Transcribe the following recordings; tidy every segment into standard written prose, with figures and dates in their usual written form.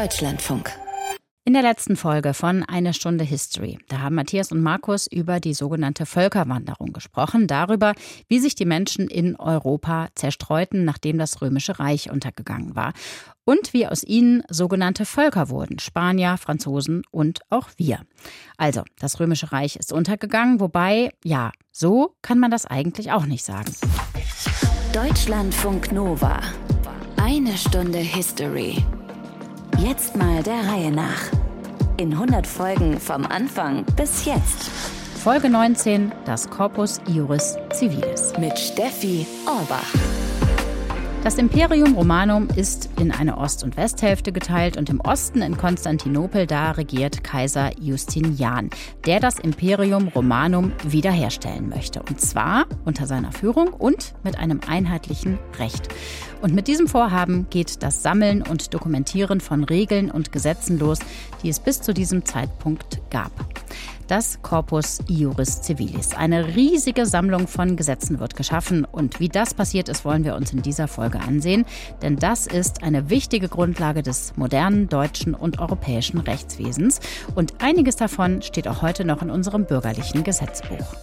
Deutschlandfunk. In der letzten Folge von Eine Stunde History, da haben Matthias und Markus über die sogenannte Völkerwanderung gesprochen, darüber, wie sich die Menschen in Europa zerstreuten, nachdem das Römische Reich untergegangen war. Und wie aus ihnen sogenannte Völker wurden, Spanier, Franzosen und auch wir. Also, das Römische Reich ist untergegangen, wobei, ja, so kann man das eigentlich auch nicht sagen. Deutschlandfunk Nova. Eine Stunde History. Jetzt mal der Reihe nach. In 100 Folgen vom Anfang bis jetzt. Folge 19, das Corpus Iuris Civilis. Mit Steffi Orbach. Das Imperium Romanum ist in eine Ost- und Westhälfte geteilt und im Osten in Konstantinopel, da regiert Kaiser Justinian, der das Imperium Romanum wiederherstellen möchte. Und zwar unter seiner Führung und mit einem einheitlichen Recht. Und mit diesem Vorhaben geht das Sammeln und Dokumentieren von Regeln und Gesetzen los, die es bis zu diesem Zeitpunkt gab. Das Corpus Iuris Civilis. Eine riesige Sammlung von Gesetzen wird geschaffen. Und wie das passiert ist, wollen wir uns in dieser Folge ansehen. Denn das ist eine wichtige Grundlage des modernen deutschen und europäischen Rechtswesens. Und einiges davon steht auch heute noch in unserem bürgerlichen Gesetzbuch.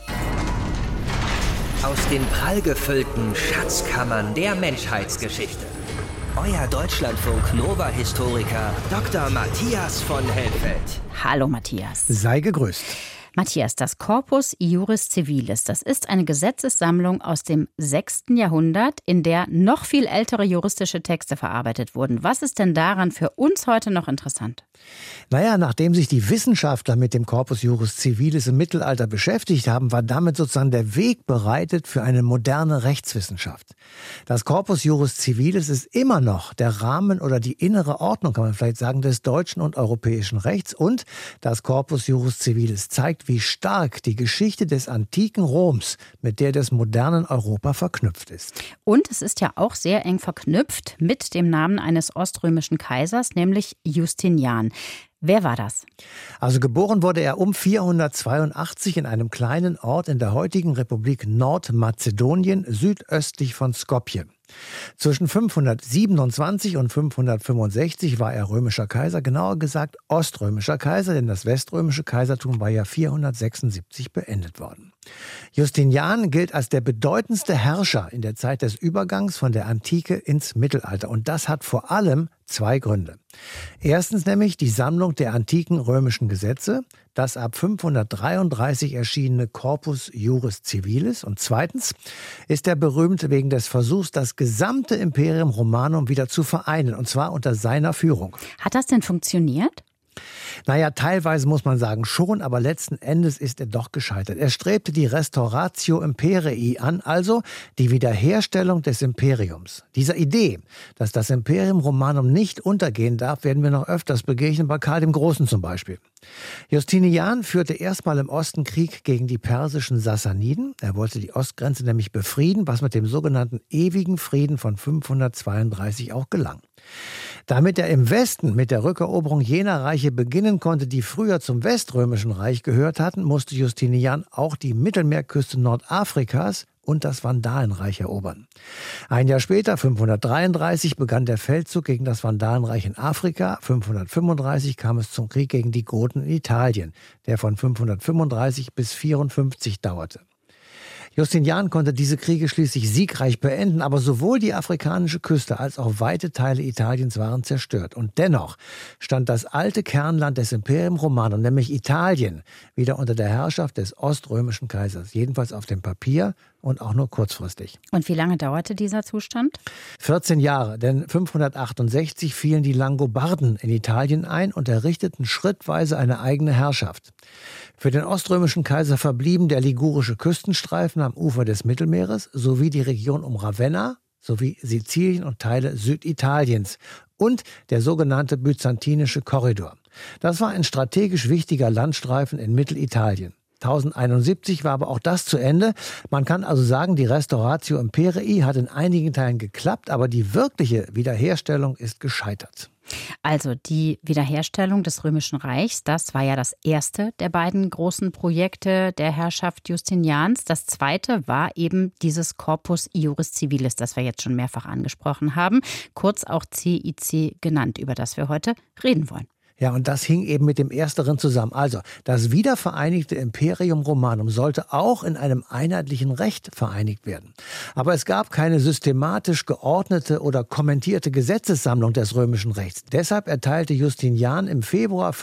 Aus den prallgefüllten Schatzkammern der Menschheitsgeschichte. Euer Deutschlandfunk-Nova-Historiker Dr. Matthias von Helfeld. Hallo Matthias. Sei gegrüßt. Matthias, das Corpus Iuris Civilis, das ist eine Gesetzessammlung aus dem 6. Jahrhundert, in der noch viel ältere juristische Texte verarbeitet wurden. Was ist denn daran für uns heute noch interessant? Naja, nachdem sich die Wissenschaftler mit dem Corpus Iuris Civilis im Mittelalter beschäftigt haben, war damit sozusagen der Weg bereitet für eine moderne Rechtswissenschaft. Das Corpus Iuris Civilis ist immer noch der Rahmen oder die innere Ordnung, kann man vielleicht sagen, des deutschen und europäischen Rechts. Und das Corpus Iuris Civilis zeigt, wie stark die Geschichte des antiken Roms mit der des modernen Europa verknüpft ist. Und es ist ja auch sehr eng verknüpft mit dem Namen eines oströmischen Kaisers, nämlich Justinian. Wer war das? Also geboren wurde er um 482 in einem kleinen Ort in der heutigen Republik Nordmazedonien, südöstlich von Skopje. Zwischen 527 und 565 war er römischer Kaiser, genauer gesagt oströmischer Kaiser, denn das weströmische Kaisertum war ja 476 beendet worden. Justinian gilt als der bedeutendste Herrscher in der Zeit des Übergangs von der Antike ins Mittelalter. Und das hat vor allem zwei Gründe. Erstens nämlich die Sammlung der antiken römischen Gesetze, das ab 533 erschienene Corpus Iuris Civilis. Und zweitens ist er berühmt wegen des Versuchs, das gesamte Imperium Romanum wieder zu vereinen, und zwar unter seiner Führung. Hat das denn funktioniert? Naja, teilweise muss man sagen schon, aber letzten Endes ist er doch gescheitert. Er strebte die Restauratio Imperii an, also die Wiederherstellung des Imperiums. Dieser Idee, dass das Imperium Romanum nicht untergehen darf, werden wir noch öfters begegnen, bei Karl dem Großen zum Beispiel. Justinian führte erstmal im Osten Krieg gegen die persischen Sassaniden. Er wollte die Ostgrenze nämlich befrieden, was mit dem sogenannten ewigen Frieden von 532 auch gelang. Damit er im Westen mit der Rückeroberung jener Reiche beginnen konnte, die früher zum Weströmischen Reich gehört hatten, musste Justinian auch die Mittelmeerküste Nordafrikas und das Vandalenreich erobern. Ein Jahr später, 533, begann der Feldzug gegen das Vandalenreich in Afrika. 535 kam es zum Krieg gegen die Goten in Italien, der von 535 bis 54 dauerte. Justinian konnte diese Kriege schließlich siegreich beenden, aber sowohl die afrikanische Küste als auch weite Teile Italiens waren zerstört. Und dennoch stand das alte Kernland des Imperium Romanum, nämlich Italien, wieder unter der Herrschaft des oströmischen Kaisers, jedenfalls auf dem Papier und auch nur kurzfristig. Und wie lange dauerte dieser Zustand? 14 Jahre, denn 568 fielen die Langobarden in Italien ein und errichteten schrittweise eine eigene Herrschaft. Für den oströmischen Kaiser verblieben der ligurische Küstenstreifen am Ufer des Mittelmeeres sowie die Region um Ravenna sowie Sizilien und Teile Süditaliens und der sogenannte byzantinische Korridor. Das war ein strategisch wichtiger Landstreifen in Mittelitalien. 1071 war aber auch das zu Ende. Man kann also sagen, die Restauratio Imperii hat in einigen Teilen geklappt, aber die wirkliche Wiederherstellung ist gescheitert. Also die Wiederherstellung des Römischen Reichs, das war ja das erste der beiden großen Projekte der Herrschaft Justinians. Das zweite war eben dieses Corpus Iuris Civilis, das wir jetzt schon mehrfach angesprochen haben, kurz auch CIC genannt, über das wir heute reden wollen. Ja, und das hing eben mit dem Ersteren zusammen. Also, das wiedervereinigte Imperium Romanum sollte auch in einem einheitlichen Recht vereinigt werden. Aber es gab keine systematisch geordnete oder kommentierte Gesetzessammlung des römischen Rechts. Deshalb erteilte Justinian im Februar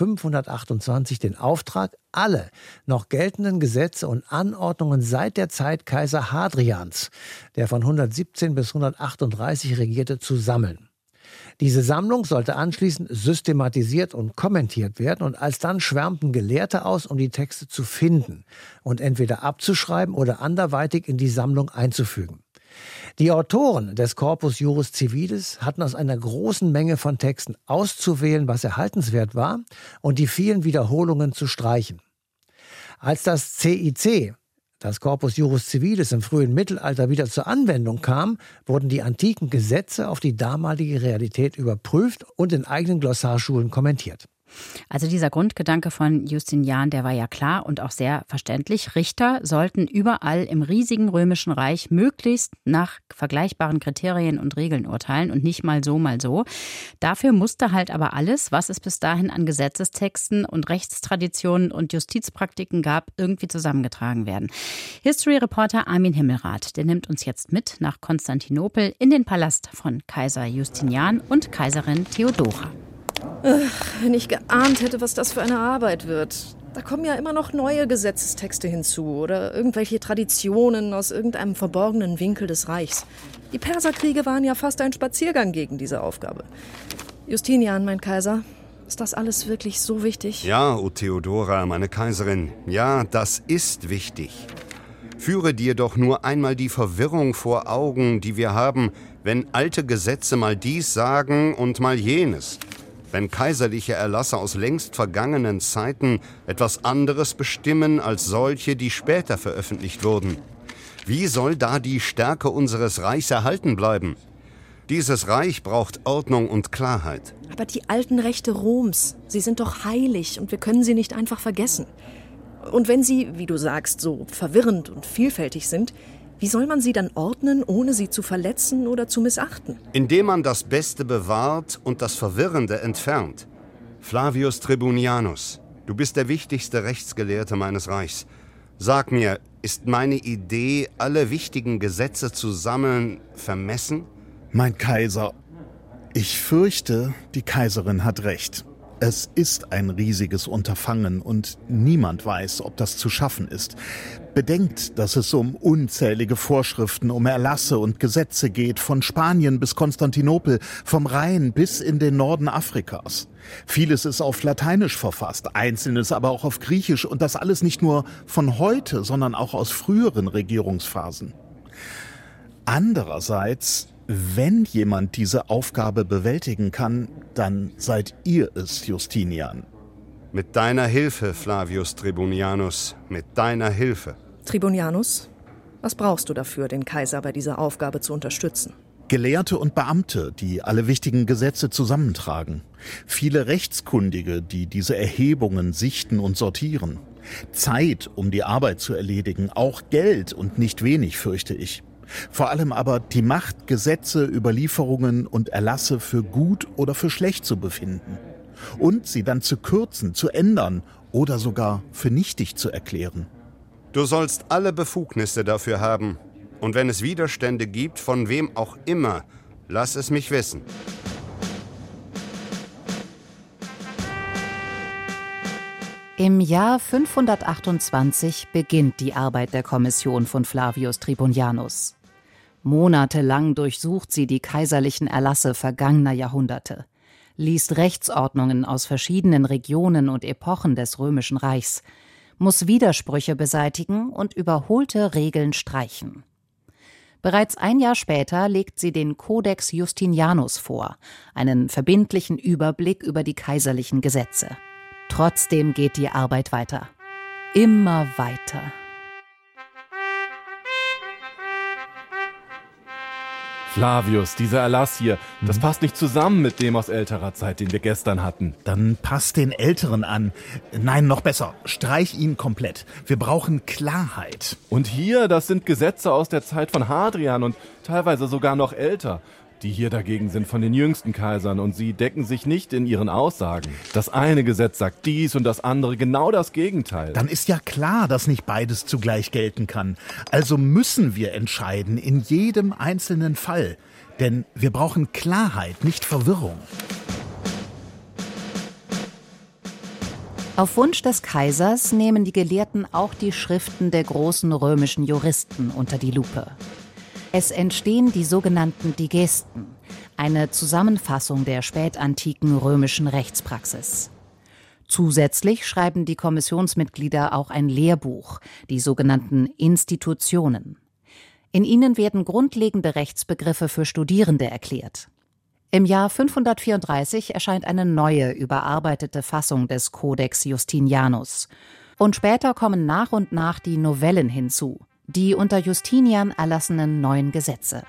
528 den Auftrag, alle noch geltenden Gesetze und Anordnungen seit der Zeit Kaiser Hadrians, der von 117 bis 138 regierte, zu sammeln. Diese Sammlung sollte anschließend systematisiert und kommentiert werden und alsdann schwärmten Gelehrte aus, um die Texte zu finden und entweder abzuschreiben oder anderweitig in die Sammlung einzufügen. Die Autoren des Corpus Iuris Civilis hatten aus einer großen Menge von Texten auszuwählen, was erhaltenswert war, und die vielen Wiederholungen zu streichen. Als das CIC, das Corpus Iuris Civilis, im frühen Mittelalter wieder zur Anwendung kam, wurden die antiken Gesetze auf die damalige Realität überprüft und in eigenen Glossarschulen kommentiert. Also dieser Grundgedanke von Justinian, der war ja klar und auch sehr verständlich. Richter sollten überall im riesigen Römischen Reich möglichst nach vergleichbaren Kriterien und Regeln urteilen und nicht mal so, mal so. Dafür musste halt aber alles, was es bis dahin an Gesetzestexten und Rechtstraditionen und Justizpraktiken gab, irgendwie zusammengetragen werden. History-Reporter Armin Himmelrath, der nimmt uns jetzt mit nach Konstantinopel in den Palast von Kaiser Justinian und Kaiserin Theodora. Wenn ich geahnt hätte, was das für eine Arbeit wird. Da kommen ja immer noch neue Gesetzestexte hinzu oder irgendwelche Traditionen aus irgendeinem verborgenen Winkel des Reichs. Die Perserkriege waren ja fast ein Spaziergang gegen diese Aufgabe. Justinian, mein Kaiser, ist das alles wirklich so wichtig? Ja, O Theodora, meine Kaiserin, ja, das ist wichtig. Führe dir doch nur einmal die Verwirrung vor Augen, die wir haben, wenn alte Gesetze mal dies sagen und mal jenes. Wenn kaiserliche Erlasse aus längst vergangenen Zeiten etwas anderes bestimmen als solche, die später veröffentlicht wurden. Wie soll da die Stärke unseres Reichs erhalten bleiben? Dieses Reich braucht Ordnung und Klarheit. Aber die alten Rechte Roms, sie sind doch heilig und wir können sie nicht einfach vergessen. Und wenn sie, wie du sagst, so verwirrend und vielfältig sind, wie soll man sie dann ordnen, ohne sie zu verletzen oder zu missachten? Indem man das Beste bewahrt und das Verwirrende entfernt. Flavius Tribunianus, du bist der wichtigste Rechtsgelehrte meines Reichs. Sag mir, ist meine Idee, alle wichtigen Gesetze zu sammeln, vermessen? Mein Kaiser, ich fürchte, die Kaiserin hat recht. Es ist ein riesiges Unterfangen und niemand weiß, ob das zu schaffen ist. Bedenkt, dass es um unzählige Vorschriften, um Erlasse und Gesetze geht, von Spanien bis Konstantinopel, vom Rhein bis in den Norden Afrikas. Vieles ist auf Lateinisch verfasst, einzelnes aber auch auf Griechisch und das alles nicht nur von heute, sondern auch aus früheren Regierungsphasen. Andererseits, wenn jemand diese Aufgabe bewältigen kann, dann seid ihr es, Justinian. Mit deiner Hilfe, Flavius Tribunianus, mit deiner Hilfe. Tribunianus, was brauchst du dafür, den Kaiser bei dieser Aufgabe zu unterstützen? Gelehrte und Beamte, die alle wichtigen Gesetze zusammentragen. Viele Rechtskundige, die diese Erhebungen sichten und sortieren. Zeit, um die Arbeit zu erledigen, auch Geld und nicht wenig, fürchte ich. Vor allem aber die Macht, Gesetze, Überlieferungen und Erlasse für gut oder für schlecht zu befinden. Und sie dann zu kürzen, zu ändern oder sogar für nichtig zu erklären. Du sollst alle Befugnisse dafür haben. Und wenn es Widerstände gibt, von wem auch immer, lass es mich wissen. Im Jahr 528 beginnt die Arbeit der Kommission von Flavius Tribunianus. Monatelang durchsucht sie die kaiserlichen Erlasse vergangener Jahrhunderte, liest Rechtsordnungen aus verschiedenen Regionen und Epochen des Römischen Reichs, muss Widersprüche beseitigen und überholte Regeln streichen. Bereits ein Jahr später legt sie den Codex Justinianus vor, einen verbindlichen Überblick über die kaiserlichen Gesetze. Trotzdem geht die Arbeit weiter. Immer weiter. Flavius, dieser Erlass hier, das passt nicht zusammen mit dem aus älterer Zeit, den wir gestern hatten. Dann passt den Älteren an. Nein, noch besser, streich ihn komplett. Wir brauchen Klarheit. Und hier, das sind Gesetze aus der Zeit von Hadrian und teilweise sogar noch älter. Die hier dagegen sind von den jüngsten Kaisern und sie decken sich nicht in ihren Aussagen. Das eine Gesetz sagt dies und das andere genau das Gegenteil. Dann ist ja klar, dass nicht beides zugleich gelten kann. Also müssen wir entscheiden in jedem einzelnen Fall. Denn wir brauchen Klarheit, nicht Verwirrung. Auf Wunsch des Kaisers nehmen die Gelehrten auch die Schriften der großen römischen Juristen unter die Lupe. Es entstehen die sogenannten Digesten, eine Zusammenfassung der spätantiken römischen Rechtspraxis. Zusätzlich schreiben die Kommissionsmitglieder auch ein Lehrbuch, die sogenannten Institutionen. In ihnen werden grundlegende Rechtsbegriffe für Studierende erklärt. Im Jahr 534 erscheint eine neue, überarbeitete Fassung des Codex Justinianus. Und später kommen nach und nach die Novellen hinzu, die unter Justinian erlassenen neuen Gesetze.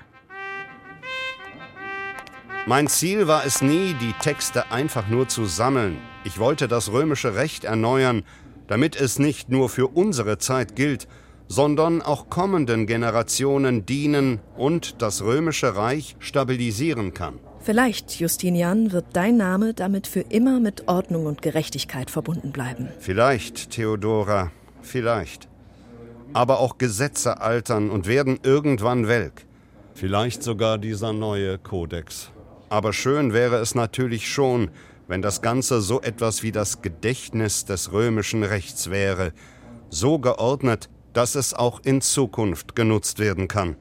Mein Ziel war es nie, die Texte einfach nur zu sammeln. Ich wollte das römische Recht erneuern, damit es nicht nur für unsere Zeit gilt, sondern auch kommenden Generationen dienen und das römische Reich stabilisieren kann. Vielleicht, Justinian, wird dein Name damit für immer mit Ordnung und Gerechtigkeit verbunden bleiben. Vielleicht, Theodora, vielleicht. Aber auch Gesetze altern und werden irgendwann welk. Vielleicht sogar dieser neue Kodex. Aber schön wäre es natürlich schon, wenn das Ganze so etwas wie das Gedächtnis des römischen Rechts wäre. So geordnet, dass es auch in Zukunft genutzt werden kann.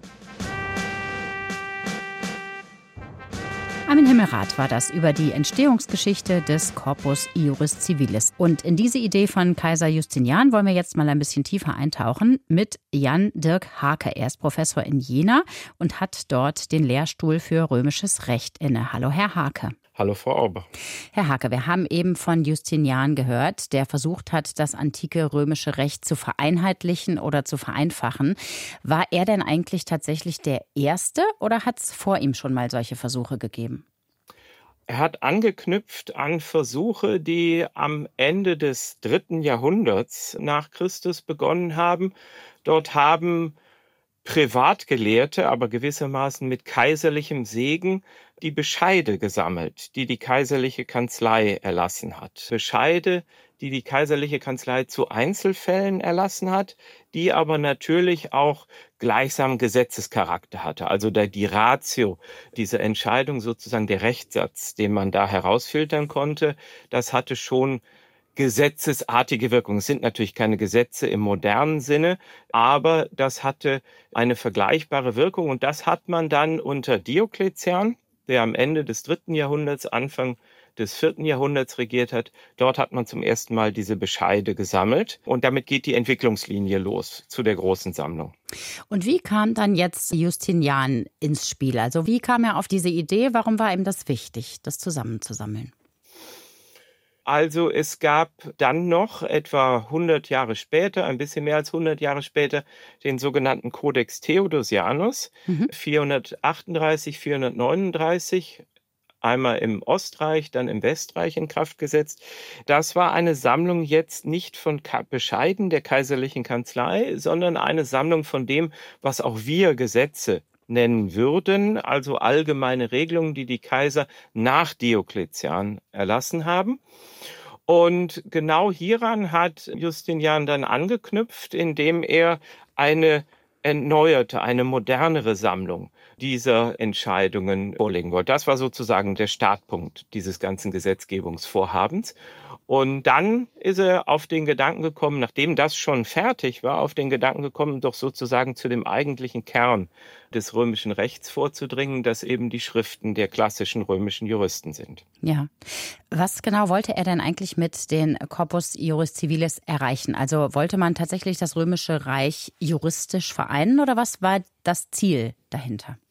Armin Himmelrath war das über die Entstehungsgeschichte des Corpus Iuris Civilis. Und in diese Idee von Kaiser Justinian wollen wir jetzt mal ein bisschen tiefer eintauchen mit Jan Dirk Hake. Er ist Professor in Jena und hat dort den Lehrstuhl für römisches Recht inne. Hallo, Herr Hake. Hallo, Frau Auber. Herr Hake, wir haben eben von Justinian gehört, der versucht hat, das antike römische Recht zu vereinheitlichen oder zu vereinfachen. War er denn eigentlich tatsächlich der Erste oder hat es vor ihm schon mal solche Versuche gegeben? Er hat angeknüpft an Versuche, die am Ende des 3. Jahrhunderts nach Christus begonnen haben. Dort haben Privatgelehrte, aber gewissermaßen mit kaiserlichem Segen, die Bescheide gesammelt, die die kaiserliche Kanzlei erlassen hat. Bescheide, die die kaiserliche Kanzlei zu Einzelfällen erlassen hat, die aber natürlich auch gleichsam Gesetzescharakter hatte. Also die Ratio, diese Entscheidung sozusagen, der Rechtssatz, den man da herausfiltern konnte, das hatte schon gesetzesartige Wirkung. Es sind natürlich keine Gesetze im modernen Sinne, aber das hatte eine vergleichbare Wirkung und das hat man dann unter Diokletian, der am Ende des 3. Jahrhunderts, Anfang des 4. Jahrhunderts regiert hat. Dort hat man zum ersten Mal diese Bescheide gesammelt und damit geht die Entwicklungslinie los zu der großen Sammlung. Und wie kam dann jetzt Justinian ins Spiel? Also wie kam er auf diese Idee? Warum war ihm das wichtig, das zusammenzusammeln? Also es gab dann noch etwa 100 Jahre später, ein bisschen mehr als 100 Jahre später, den sogenannten Codex Theodosianus, 438, 439, einmal im Ostreich, dann im Westreich in Kraft gesetzt. Das war eine Sammlung jetzt nicht von Bescheiden der kaiserlichen Kanzlei, sondern eine Sammlung von dem, was auch wir Gesetze nennen würden, also allgemeine Regelungen, die die Kaiser nach Diokletian erlassen haben. Und genau hieran hat Justinian dann angeknüpft, indem er eine erneuerte, eine modernere Sammlung dieser Entscheidungen vorlegen wollte. Das war sozusagen der Startpunkt dieses ganzen Gesetzgebungsvorhabens. Und dann ist er auf den Gedanken gekommen, nachdem das schon fertig war, auf den Gedanken gekommen, doch sozusagen zu dem eigentlichen Kern des römischen Rechts vorzudringen, das eben die Schriften der klassischen römischen Juristen sind. Ja. Was genau wollte er denn eigentlich mit den Corpus Iuris Civilis erreichen? Also wollte man tatsächlich das römische Reich juristisch vereinen oder was war das Ziel dahinter?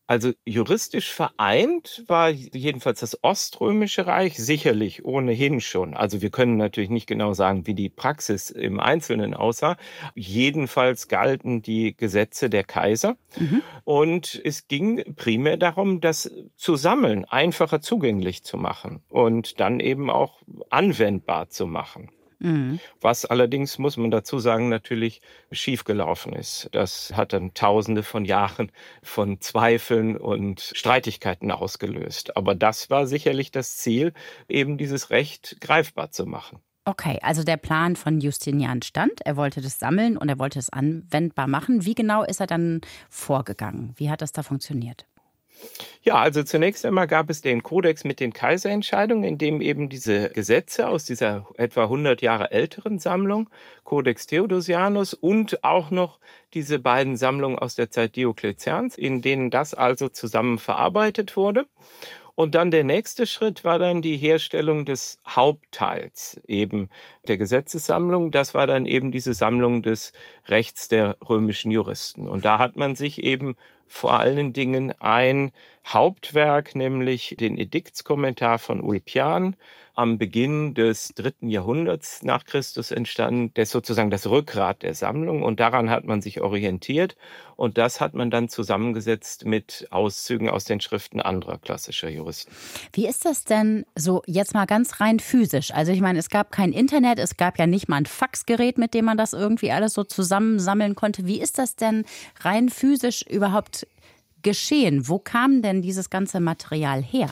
Also juristisch vereint war jedenfalls das Oströmische Reich sicherlich ohnehin schon. Also wir können natürlich nicht genau sagen, wie die Praxis im Einzelnen aussah. Jedenfalls galten die Gesetze der Kaiser. Und es ging primär darum, das zu sammeln, einfacher zugänglich zu machen und dann eben auch anwendbar zu machen. Was allerdings, muss man dazu sagen, natürlich schiefgelaufen ist. Das hat dann Tausende von Jahren von Zweifeln und Streitigkeiten ausgelöst. Aber das war sicherlich das Ziel, eben dieses Recht greifbar zu machen. Okay, also der Plan von Justinian stand. Er wollte das sammeln und er wollte es anwendbar machen. Wie genau ist er dann vorgegangen? Wie hat das da funktioniert? Ja, also zunächst einmal gab es den Kodex mit den Kaiserentscheidungen, in dem eben diese Gesetze aus dieser etwa 100 Jahre älteren Sammlung, Codex Theodosianus, und auch noch diese beiden Sammlungen aus der Zeit Diokletians, in denen das also zusammen verarbeitet wurde. Und dann der nächste Schritt war dann die Herstellung des Hauptteils eben der Gesetzessammlung. Das war dann eben diese Sammlung des Rechts der römischen Juristen. Und da hat man sich eben vor allen Dingen ein Hauptwerk, nämlich den Ediktskommentar von Ulpian, am Beginn des 3. Jahrhunderts nach Christus entstanden. Das ist sozusagen das Rückgrat der Sammlung und daran hat man sich orientiert und das hat man dann zusammengesetzt mit Auszügen aus den Schriften anderer klassischer Juristen. Wie ist das denn so jetzt mal ganz rein physisch? Also ich meine, es gab kein Internet, es gab ja nicht mal ein Faxgerät, mit dem man das irgendwie alles so zusammensammeln konnte. Wie ist das denn rein physisch überhaupt geschehen? Wo kam denn dieses ganze Material her?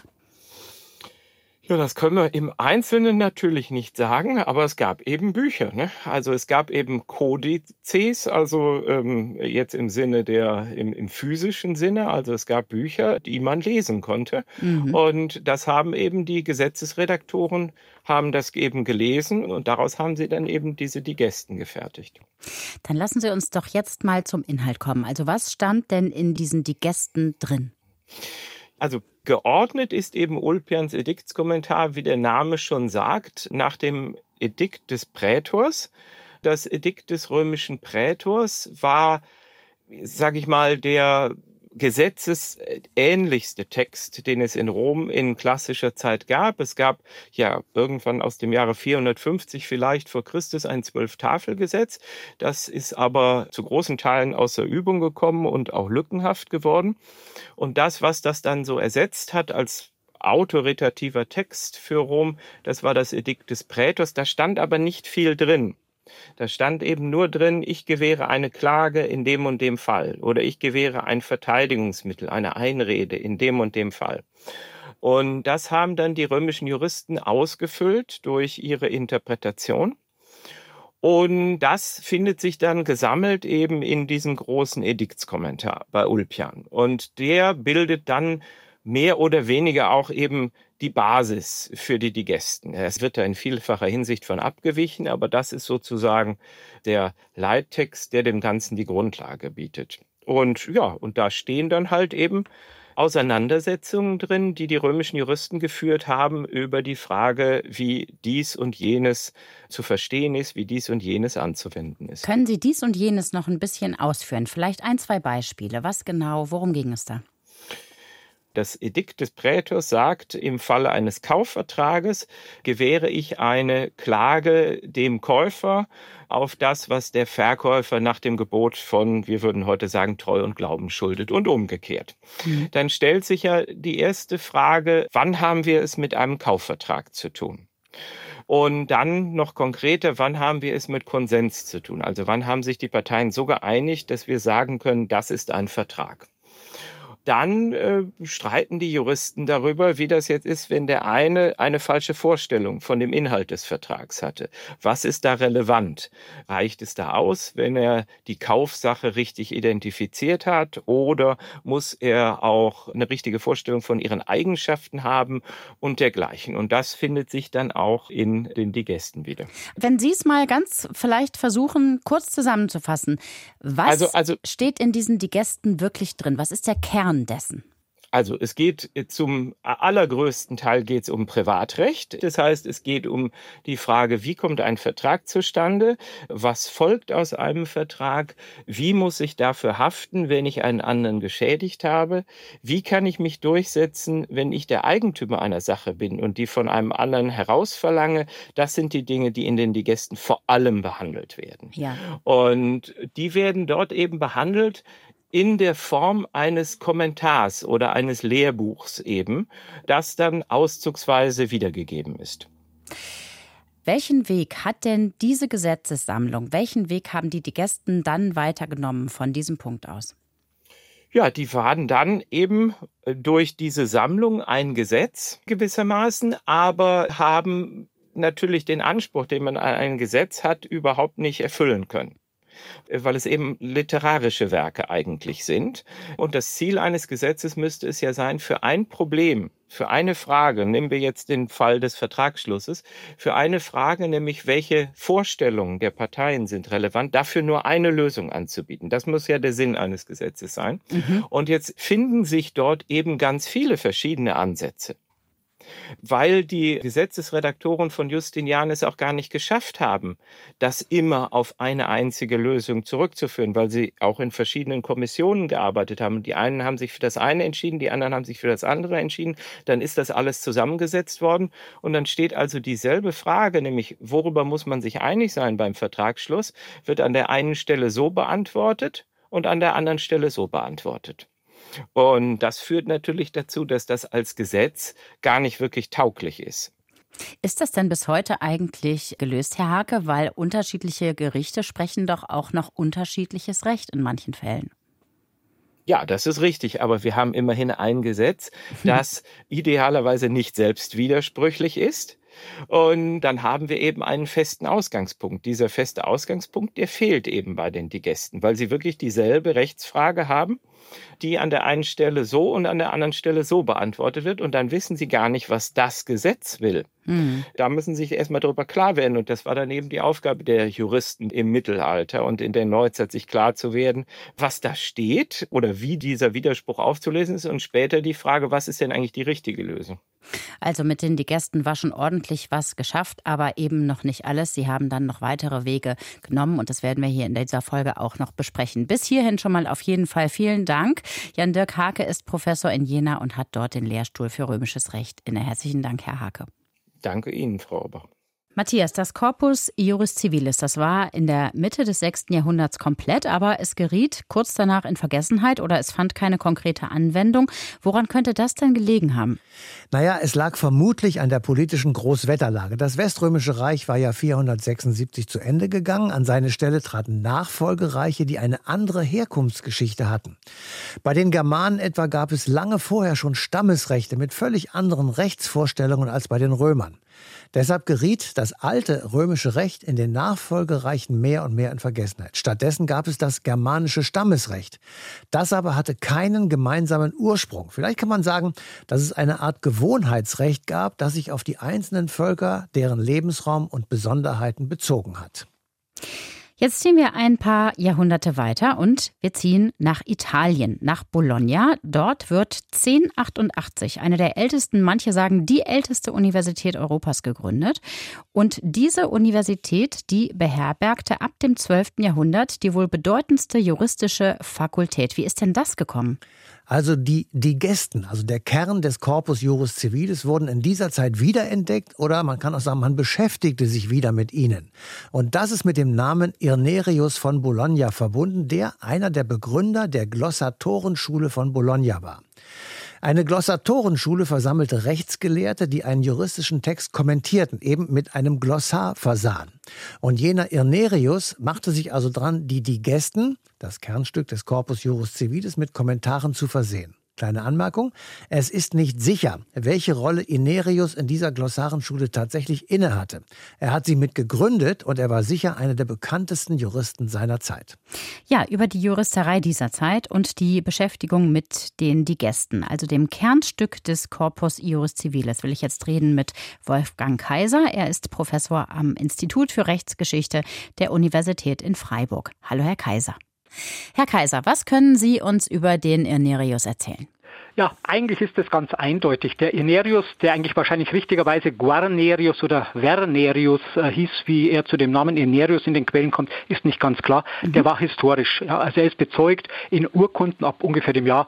Ja, das können wir im Einzelnen natürlich nicht sagen, aber es gab eben Bücher, ne? Also es gab eben Kodizes, also jetzt im Sinne im physischen Sinne, also es gab Bücher, die man lesen konnte. Und das haben eben die Gesetzesredaktoren, haben das eben gelesen und daraus haben sie dann eben diese Digesten gefertigt. Dann lassen Sie uns doch jetzt mal zum Inhalt kommen. Also was stand denn in diesen Digesten drin? Also geordnet ist eben Ulpians Ediktskommentar, wie der Name schon sagt, nach dem Edikt des Prätors. Das Edikt des römischen Prätors war, sage ich mal, der gesetzesähnlichste Text, den es in Rom in klassischer Zeit gab. Es gab ja irgendwann aus dem Jahre 450 vielleicht vor Christus ein 12-Tafel-Gesetz. Das ist aber zu großen Teilen außer Übung gekommen und auch lückenhaft geworden. Und das, was das dann so ersetzt hat als autoritativer Text für Rom, das war das Edikt des Prätors. Da stand aber nicht viel drin. Da stand eben nur drin, ich gewähre eine Klage in dem und dem Fall oder ich gewähre ein Verteidigungsmittel, eine Einrede in dem und dem Fall. Und das haben dann die römischen Juristen ausgefüllt durch ihre Interpretation. Und das findet sich dann gesammelt eben in diesem großen Ediktskommentar bei Ulpian. Und der bildet dann mehr oder weniger auch eben die Basis für die Digesten. Es wird da in vielfacher Hinsicht von abgewichen, aber das ist sozusagen der Leittext, der dem Ganzen die Grundlage bietet. Und ja, und da stehen dann halt eben Auseinandersetzungen drin, die die römischen Juristen geführt haben über die Frage, wie dies und jenes zu verstehen ist, wie dies und jenes anzuwenden ist. Können Sie dies und jenes noch ein bisschen ausführen? Vielleicht 1, 2 Beispiele. Was genau, worum ging es da? Das Edikt des Prätors sagt, im Falle eines Kaufvertrages gewähre ich eine Klage dem Käufer auf das, was der Verkäufer nach dem Gebot von, wir würden heute sagen, Treu und Glauben schuldet und umgekehrt. Dann stellt sich ja die erste Frage, wann haben wir es mit einem Kaufvertrag zu tun? Und dann noch konkreter, wann haben wir es mit Konsens zu tun? Also wann haben sich die Parteien so geeinigt, dass wir sagen können, das ist ein Vertrag? Dann streiten die Juristen darüber, wie das jetzt ist, wenn der eine falsche Vorstellung von dem Inhalt des Vertrags hatte. Was ist da relevant? Reicht es da aus, wenn er die Kaufsache richtig identifiziert hat? Oder muss er auch eine richtige Vorstellung von ihren Eigenschaften haben und dergleichen? Und das findet sich dann auch in den Digesten wieder. Wenn Sie es mal ganz vielleicht versuchen, kurz zusammenzufassen. Was steht in diesen Digesten wirklich drin? Was ist der Kern dessen? Also es geht zum allergrößten Teil geht's um Privatrecht. Das heißt, es geht um die Frage, wie kommt ein Vertrag zustande? Was folgt aus einem Vertrag? Wie muss ich dafür haften, wenn ich einen anderen geschädigt habe? Wie kann ich mich durchsetzen, wenn ich der Eigentümer einer Sache bin und die von einem anderen herausverlange? Das sind die Dinge, die in den Digesten vor allem behandelt werden. Ja. Und die werden dort eben behandelt in der Form eines Kommentars oder eines Lehrbuchs eben, das dann auszugsweise wiedergegeben ist. Welchen Weg hat denn diese Gesetzessammlung, welchen Weg haben die Digesten dann weitergenommen von diesem Punkt aus? Ja, die waren dann eben durch diese Sammlung ein Gesetz gewissermaßen, aber haben natürlich den Anspruch, den man an ein Gesetz hat, überhaupt nicht erfüllen können, weil es eben literarische Werke eigentlich sind. Und das Ziel eines Gesetzes müsste es ja sein, für ein Problem, für eine Frage, nehmen wir jetzt den Fall des Vertragsschlusses, für eine Frage, nämlich welche Vorstellungen der Parteien sind relevant, dafür nur eine Lösung anzubieten. Das muss ja der Sinn eines Gesetzes sein. Und jetzt finden sich dort eben ganz viele verschiedene Ansätze, weil die Gesetzesredaktoren von Justinian es auch gar nicht geschafft haben, das immer auf eine einzige Lösung zurückzuführen, weil sie auch in verschiedenen Kommissionen gearbeitet haben. Die einen haben sich für das eine entschieden, die anderen haben sich für das andere entschieden. Dann ist das alles zusammengesetzt worden und dann steht also dieselbe Frage, nämlich worüber muss man sich einig sein beim Vertragsschluss, wird an der einen Stelle so beantwortet und an der anderen Stelle so beantwortet. Und das führt natürlich dazu, dass das als Gesetz gar nicht wirklich tauglich ist. Ist das denn bis heute eigentlich gelöst, Herr Hake? Weil unterschiedliche Gerichte sprechen doch auch noch unterschiedliches Recht in manchen Fällen. Ja, das ist richtig, aber wir haben immerhin ein Gesetz, das idealerweise nicht selbst widersprüchlich ist. Und dann haben wir eben einen festen Ausgangspunkt. Dieser feste Ausgangspunkt, der fehlt eben bei den Digesten, weil sie wirklich dieselbe Rechtsfrage haben, die an der einen Stelle so und an der anderen Stelle so beantwortet wird. Und dann wissen sie gar nicht, was das Gesetz will. Da müssen sie sich erstmal darüber klar werden. Und das war dann eben die Aufgabe der Juristen im Mittelalter und in der Neuzeit, sich klar zu werden, was da steht oder wie dieser Widerspruch aufzulesen ist. Und später die Frage, was ist denn eigentlich die richtige Lösung? Also mit den Digesten war schon ordentlich was geschafft, aber eben noch nicht alles. Sie haben dann noch weitere Wege genommen und das werden wir hier in dieser Folge auch noch besprechen. Bis hierhin schon mal auf jeden Fall vielen Dank. Jan-Dirk Hake ist Professor in Jena und hat dort den Lehrstuhl für Römisches Recht inne. Herzlichen Dank, Herr Hake. Danke Ihnen, Frau Ober. Matthias, das Corpus Iuris Civilis, das war in der Mitte des 6. Jahrhunderts komplett, aber es geriet kurz danach in Vergessenheit oder es fand keine konkrete Anwendung. Woran könnte das denn gelegen haben? Naja, es lag vermutlich an der politischen Großwetterlage. Das Weströmische Reich war ja 476 zu Ende gegangen. An seine Stelle traten Nachfolgereiche, die eine andere Herkunftsgeschichte hatten. Bei den Germanen etwa gab es lange vorher schon Stammesrechte mit völlig anderen Rechtsvorstellungen als bei den Römern. Deshalb geriet das alte römische Recht in den Nachfolgereichen mehr und mehr in Vergessenheit. Stattdessen gab es das germanische Stammesrecht. Das aber hatte keinen gemeinsamen Ursprung. Vielleicht kann man sagen, dass es eine Art Gewohnheitsrecht gab, das sich auf die einzelnen Völker, deren Lebensraum und Besonderheiten bezogen hat. Jetzt ziehen wir ein paar Jahrhunderte weiter und wir ziehen nach Italien, nach Bologna. Dort wird 1088 eine der ältesten, manche sagen die älteste Universität Europas gegründet. Und diese Universität, die beherbergte ab dem 12. Jahrhundert die wohl bedeutendste juristische Fakultät. Wie ist denn das gekommen? Also die Digesten, also der Kern des Corpus Iuris Civilis, wurden in dieser Zeit wiederentdeckt oder man kann auch sagen, man beschäftigte sich wieder mit ihnen. Und das ist mit dem Namen Irnerius von Bologna verbunden, der einer der Begründer der Glossatorenschule von Bologna war. Eine Glossatorenschule versammelte Rechtsgelehrte, die einen juristischen Text kommentierten, eben mit einem Glossar versahen. Und jener Irnerius machte sich also dran, die Digesten, das Kernstück des Corpus Iuris Civilis, mit Kommentaren zu versehen. Kleine Anmerkung, es ist nicht sicher, welche Rolle Irnerius in dieser Glossarenschule tatsächlich innehatte. Er hat sie mit gegründet und er war sicher einer der bekanntesten Juristen seiner Zeit. Ja, über die Juristerei dieser Zeit und die Beschäftigung mit den Digesten, also dem Kernstück des Corpus Iuris Civilis, will ich jetzt reden mit Wolfgang Kaiser. Er ist Professor am Institut für Rechtsgeschichte der Universität in Freiburg. Hallo, Herr Kaiser. Herr Kaiser, was können Sie uns über den Irnerius erzählen? Ja, eigentlich ist das ganz eindeutig. Der Irnerius, der eigentlich wahrscheinlich richtigerweise Guarnerius oder Wernerius hieß, wie er zu dem Namen Irnerius in den Quellen kommt, ist nicht ganz klar. Der war historisch. Ja, also er ist bezeugt in Urkunden ab ungefähr dem Jahr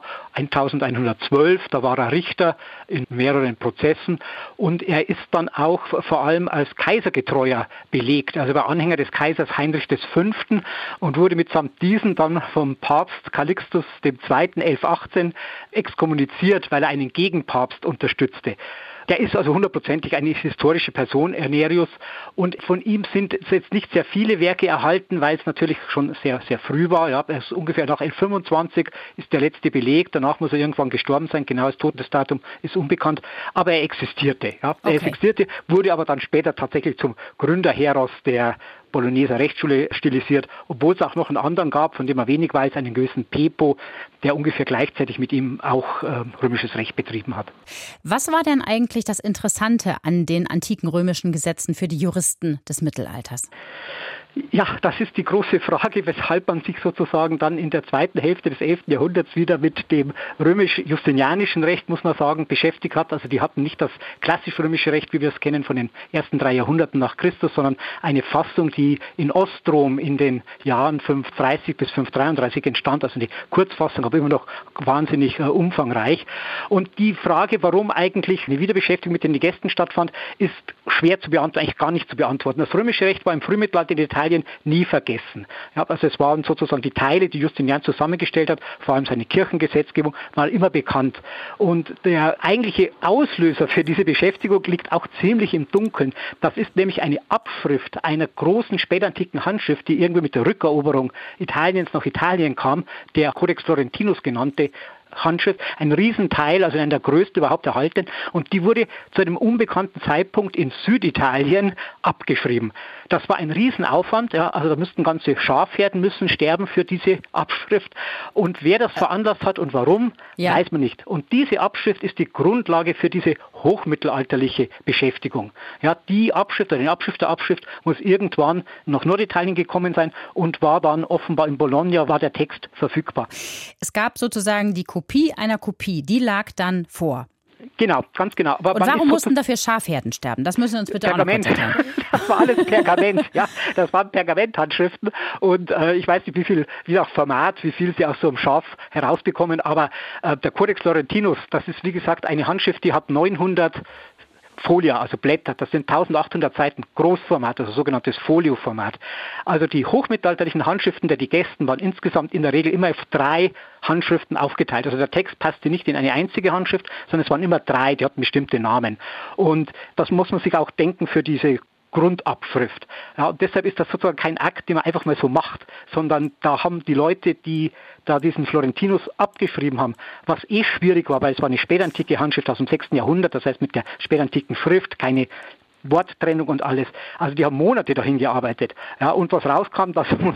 1112. Da war er Richter in mehreren Prozessen und er ist dann auch vor allem als Kaisergetreuer belegt. Also er war Anhänger des Kaisers Heinrich V. und wurde mitsamt diesen dann vom Papst Calixtus II. 1118 exkommuniziert, weil er einen Gegenpapst unterstützte. Der ist also hundertprozentig eine historische Person, Irnerius, und von ihm sind jetzt nicht sehr viele Werke erhalten, weil es natürlich schon sehr, sehr früh war. Ja, er ist ungefähr nach 1125 ist der letzte Beleg, danach muss er irgendwann gestorben sein, genaues Todesdatum ist unbekannt, aber er existierte. Ja. Er existierte, wurde aber dann später tatsächlich zum Gründerheros der Bologneser Rechtsschule stilisiert, obwohl es auch noch einen anderen gab, von dem man wenig weiß, einen gewissen Pepo, der ungefähr gleichzeitig mit ihm auch römisches Recht betrieben hat. Was war denn eigentlich das Interessante an den antiken römischen Gesetzen für die Juristen des Mittelalters? Ja, das ist die große Frage, weshalb man sich sozusagen dann in der zweiten Hälfte des 11. Jahrhunderts wieder mit dem römisch-justinianischen Recht, muss man sagen, beschäftigt hat. Also die hatten nicht das klassisch-römische Recht, wie wir es kennen von den ersten 3 Jahrhunderten nach Christus, sondern eine Fassung, die in Ostrom in den Jahren 530 bis 533 entstand, also die Kurzfassung, aber immer noch wahnsinnig umfangreich. Und die Frage, warum eigentlich eine Wiederbeschäftigung mit den Digesten stattfand, ist schwer zu beantworten, eigentlich gar nicht zu beantworten. Das römische Recht war im Frühmittelalter in Italien nie vergessen. Ja, also es waren sozusagen die Teile, die Justinian zusammengestellt hat, vor allem seine Kirchengesetzgebung, mal immer bekannt. Und der eigentliche Auslöser für diese Beschäftigung liegt auch ziemlich im Dunkeln. Das ist nämlich eine Abschrift einer großen spätantiken Handschrift, die irgendwie mit der Rückeroberung Italiens nach Italien kam, der Codex Florentinus genannte Handschrift, ein Riesenteil, also einer der größten überhaupt erhalten, und die wurde zu einem unbekannten Zeitpunkt in Süditalien abgeschrieben. Das war ein Riesenaufwand, ja, also da müssten ganze Schafherden müssen sterben für diese Abschrift, und wer das veranlasst hat und warum, weiß man nicht. Und diese Abschrift ist die Grundlage für diese hochmittelalterliche Beschäftigung. Ja, die Abschrift, oder die Abschrift der Abschrift muss irgendwann nach Norditalien gekommen sein und war dann offenbar in Bologna, war der Text verfügbar. Es gab sozusagen die Kopie einer Kopie, die lag dann vor. Genau, ganz genau. Aber und warum mussten dafür Schafherden sterben? Das müssen Sie uns bitte Pergament. Auch noch kurz erklären. Das war alles Pergament, ja. Das waren Pergamenthandschriften und ich weiß nicht, wie auch Format, wie viel Sie aus so einem Schaf herausbekommen, aber der Codex Florentinus, das ist wie gesagt eine Handschrift, die hat 900 Folia, also Blätter, das sind 1800 Seiten Großformat, also sogenanntes Folioformat. Also die hochmittelalterlichen Handschriften der Digesten waren insgesamt in der Regel immer auf 3 Handschriften aufgeteilt. Also der Text passte nicht in eine einzige Handschrift, sondern es waren immer 3, die hatten bestimmte Namen. Und das muss man sich auch denken für diese Grundabschrift. Ja, und deshalb ist das sozusagen kein Akt, den man einfach mal so macht, sondern da haben die Leute, die da diesen Florentinus abgeschrieben haben, was schwierig war, weil es war eine spätantike Handschrift aus dem 6. Jahrhundert, das heißt mit der spätantiken Schrift, keine Worttrennung und alles. Also die haben Monate dahin gearbeitet. Ja, und was rauskam,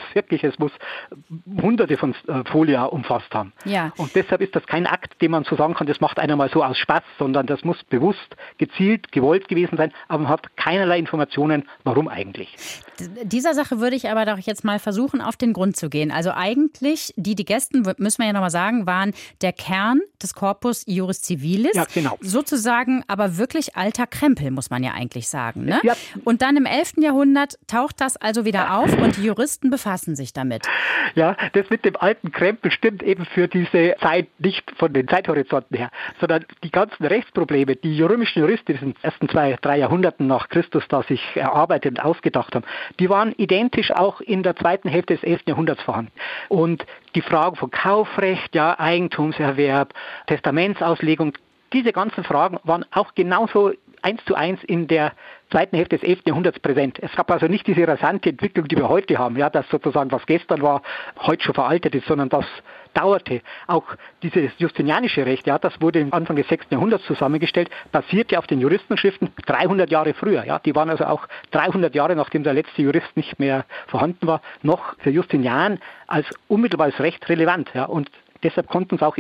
es muss Hunderte von Folia umfasst haben. Ja. Und deshalb ist das kein Akt, den man so sagen kann, das macht einer mal so aus Spaß, sondern das muss bewusst, gezielt, gewollt gewesen sein, aber man hat keinerlei Informationen, warum eigentlich. Dieser Sache würde ich aber doch jetzt mal versuchen, auf den Grund zu gehen. Also eigentlich, die Digesten, müssen wir ja nochmal sagen, waren der Kern des Corpus Iuris Civilis. Ja, genau. Sozusagen, aber wirklich alter Krempel, muss man ja eigentlich sagen. Ne? Ja. Und dann im 11. Jahrhundert taucht das also wieder auf und die Juristen befassen sich damit. Ja, das mit dem alten Krempel stimmt eben für diese Zeit nicht von den Zeithorizonten her, sondern die ganzen Rechtsprobleme, die römischen Juristen in den ersten 2-3 Jahrhunderten nach Christus da sich erarbeitet und ausgedacht haben, die waren identisch auch in der zweiten Hälfte des 11. Jahrhunderts vorhanden. Und die Fragen von Kaufrecht, ja, Eigentumserwerb, Testamentsauslegung, diese ganzen Fragen waren auch genauso 1:1 in der zweiten Hälfte des 11. Jahrhunderts präsent. Es gab also nicht diese rasante Entwicklung, die wir heute haben, ja, dass sozusagen was gestern war, heute schon veraltet ist, sondern das dauerte. Auch dieses justinianische Recht, ja, das wurde Anfang des 6. Jahrhunderts zusammengestellt, basierte auf den Juristenschriften 300 Jahre früher. Ja. Die waren also auch 300 Jahre, nachdem der letzte Jurist nicht mehr vorhanden war, noch für Justinian als unmittelbares Recht relevant. Ja. Und deshalb konnten es auch ins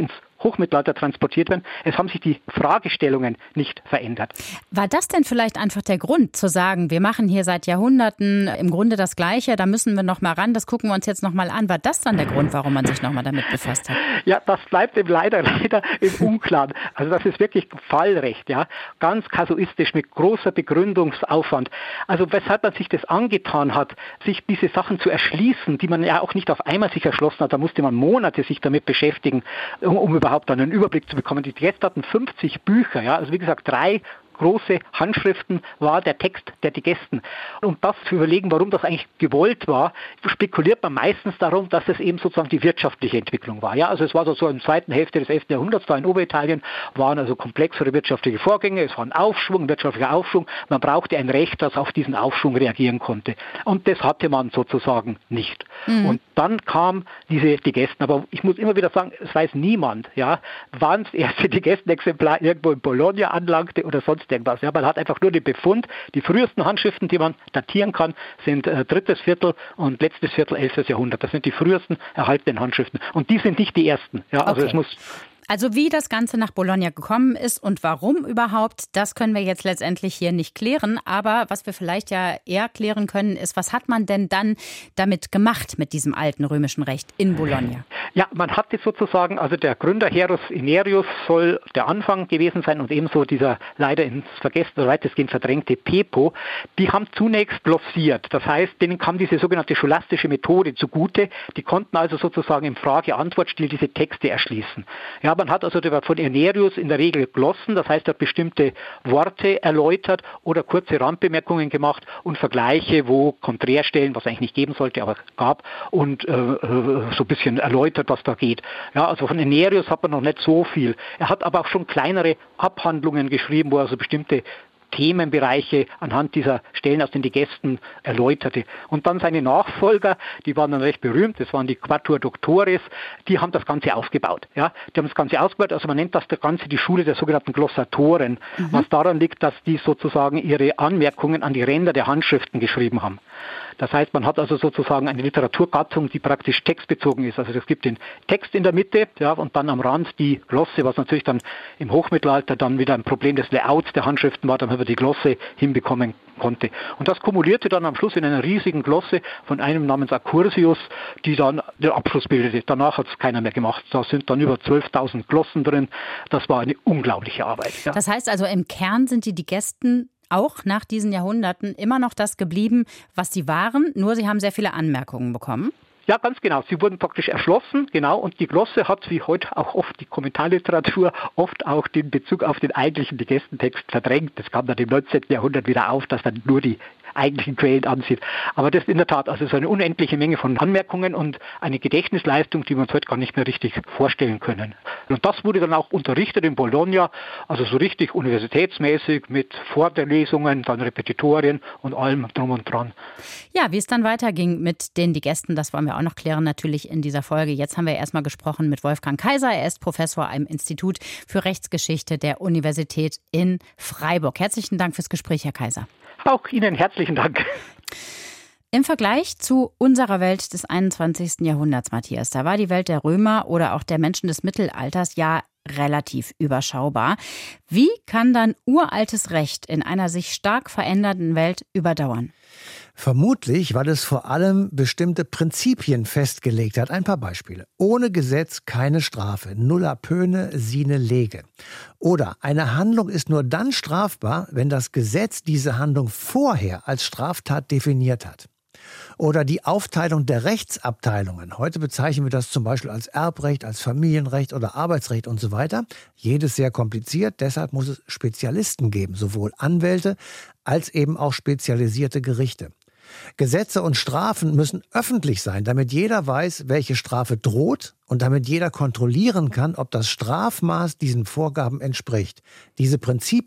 Hochmittelalter transportiert werden. Es haben sich die Fragestellungen nicht verändert. War das denn vielleicht einfach der Grund, zu sagen, wir machen hier seit Jahrhunderten im Grunde das Gleiche, da müssen wir noch mal ran, das gucken wir uns jetzt noch mal an. War das dann der Grund, warum man sich noch mal damit befasst hat? Ja, das bleibt eben leider im Unklaren. Also das ist wirklich Fallrecht, ja, ganz kasuistisch mit großer Begründungsaufwand. Also weshalb man sich das angetan hat, sich diese Sachen zu erschließen, die man ja auch nicht auf einmal sich erschlossen hat, da musste man Monate sich damit beschäftigen, um überhaupt dann einen Überblick zu bekommen. Die Gäste hatten 50 Bücher, ja, also wie gesagt 3 große Handschriften war der Text der Digesten. Um das zu überlegen, warum das eigentlich gewollt war, spekuliert man meistens darum, dass es eben sozusagen die wirtschaftliche Entwicklung war. Ja, also es war so in der zweiten Hälfte des 11. Jahrhunderts, da in Oberitalien waren also komplexere wirtschaftliche Vorgänge, es war ein Aufschwung, ein wirtschaftlicher Aufschwung, man brauchte ein Recht, das auf diesen Aufschwung reagieren konnte. Und das hatte man sozusagen nicht. Und dann kam diese Digesten, aber ich muss immer wieder sagen, es weiß niemand, ja, wann das erste Digestenexemplar irgendwo in Bologna anlangte oder sonst irgendwas. Ja, man hat einfach nur den Befund, die frühesten Handschriften, die man datieren kann, sind 3. Viertel und letztes Viertel 11. Jahrhundert. Das sind die frühesten erhaltenen Handschriften. Und die sind nicht die ersten. Ja, also es muss... Also wie das Ganze nach Bologna gekommen ist und warum überhaupt, das können wir jetzt letztendlich hier nicht klären. Aber was wir vielleicht ja eher klären können, ist, was hat man denn dann damit gemacht mit diesem alten römischen Recht in Bologna? Ja, man hatte sozusagen, also der Gründer Herus Inerius soll der Anfang gewesen sein und ebenso dieser leider ins Vergessen oder weitestgehend verdrängte Pepo, die haben zunächst glossiert. Das heißt, denen kam diese sogenannte scholastische Methode zugute. Die konnten also sozusagen im Frage-Antwort-Stil diese Texte erschließen. Ja, man hat also von Inerius in der Regel Glossen, das heißt, er hat bestimmte Worte erläutert oder kurze Randbemerkungen gemacht und Vergleiche, wo Konträrstellen, was eigentlich nicht geben sollte, aber gab, und so ein bisschen erläutert, was da geht. Ja, also von Inerius hat man noch nicht so viel. Er hat aber auch schon kleinere Abhandlungen geschrieben, wo er so bestimmte Themenbereiche anhand dieser Stellen aus den Digesten erläuterte. Und dann seine Nachfolger, die waren dann recht berühmt, das waren die Quattuor Doctores, die haben das Ganze aufgebaut. Ja? Die haben das Ganze aufgebaut, also man nennt das Ganze die Schule der sogenannten Glossatoren, was daran liegt, dass die sozusagen ihre Anmerkungen an die Ränder der Handschriften geschrieben haben. Das heißt, man hat also sozusagen eine Literaturgattung, die praktisch textbezogen ist. Also es gibt den Text in der Mitte, ja, und dann am Rand die Glosse, was natürlich dann im Hochmittelalter dann wieder ein Problem des Layouts der Handschriften war, damit man die Glosse hinbekommen konnte. Und das kumulierte dann am Schluss in einer riesigen Glosse von einem namens Accursius, die dann den Abschluss bildete. Danach hat es keiner mehr gemacht. Da sind dann über 12.000 Glossen drin. Das war eine unglaubliche Arbeit. Ja. Das heißt also, im Kern sind die Digesten auch nach diesen Jahrhunderten immer noch das geblieben, was sie waren, nur sie haben sehr viele Anmerkungen bekommen? Ja, ganz genau. Sie wurden praktisch erschlossen, genau. Und die Glosse hat, wie heute auch oft die Kommentarliteratur, oft auch den Bezug auf den eigentlichen Digestentext verdrängt. Das kam dann im 19. Jahrhundert wieder auf, dass dann nur die eigentlichen Quellen ansieht. Aber das ist in der Tat also so eine unendliche Menge von Anmerkungen und eine Gedächtnisleistung, die wir uns heute gar nicht mehr richtig vorstellen können. Und das wurde dann auch unterrichtet in Bologna, also so richtig universitätsmäßig mit Vorlesungen, dann Repetitorien und allem drum und dran. Ja, wie es dann weiterging mit den Digesten, das wollen wir auch noch klären natürlich in dieser Folge. Jetzt haben wir erstmal gesprochen mit Wolfgang Kaiser. Er ist Professor am Institut für Rechtsgeschichte der Universität in Freiburg. Herzlichen Dank fürs Gespräch, Herr Kaiser. Auch Ihnen herzlichen Dank. Im Vergleich zu unserer Welt des 21. Jahrhunderts, Matthias, da war die Welt der Römer oder auch der Menschen des Mittelalters ja relativ überschaubar. Wie kann dann uraltes Recht in einer sich stark verändernden Welt überdauern? Vermutlich, weil es vor allem bestimmte Prinzipien festgelegt hat. Ein paar Beispiele. Ohne Gesetz keine Strafe. Nulla pöne sine lege. Oder eine Handlung ist nur dann strafbar, wenn das Gesetz diese Handlung vorher als Straftat definiert hat. Oder die Aufteilung der Rechtsabteilungen. Heute bezeichnen wir das zum Beispiel als Erbrecht, als Familienrecht oder Arbeitsrecht und so weiter. Jedes sehr kompliziert, deshalb muss es Spezialisten geben, sowohl Anwälte als eben auch spezialisierte Gerichte. Gesetze und Strafen müssen öffentlich sein, damit jeder weiß, welche Strafe droht und damit jeder kontrollieren kann, ob das Strafmaß diesen Vorgaben entspricht. Diese Prinzipien